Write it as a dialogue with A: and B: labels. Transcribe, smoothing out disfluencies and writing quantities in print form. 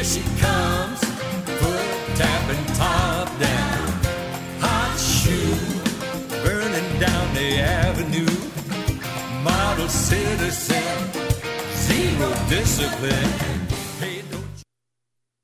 A: she comes, foot tapping top down. Hot shoe, burning down the avenue. Model citizen, zero discipline.